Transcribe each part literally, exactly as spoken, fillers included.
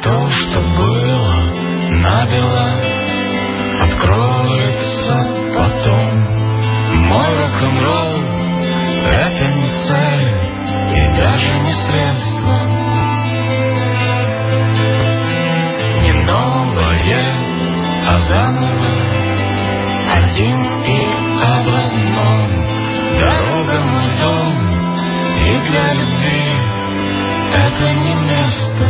то, что было набело, откроется потом. Мой рок-н-ролл — это не цель и даже не средство, не новое, а заново, один и об одном. Дорога мой дом, и для любви это не место.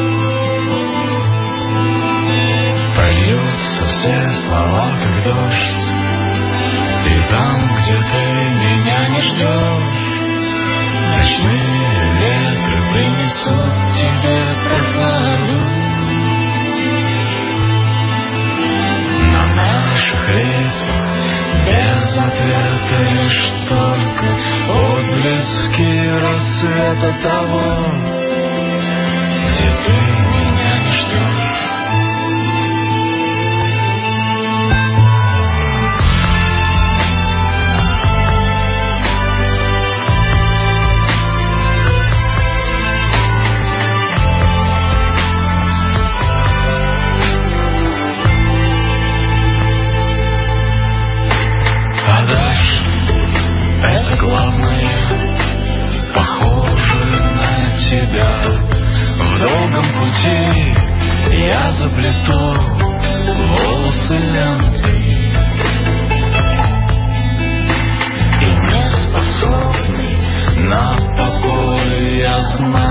Польются все слова, как дождь, и там, где ты меня не ждешь, ночные ветры принесут тебе прохладу. На наших лицах без ответа лишь только отблески рассвета того, где ты меня не ждешь. А дальше это главное, похоже на тебя. В долгом пути я заплету волосы лентой, и не способный на покой я знаю.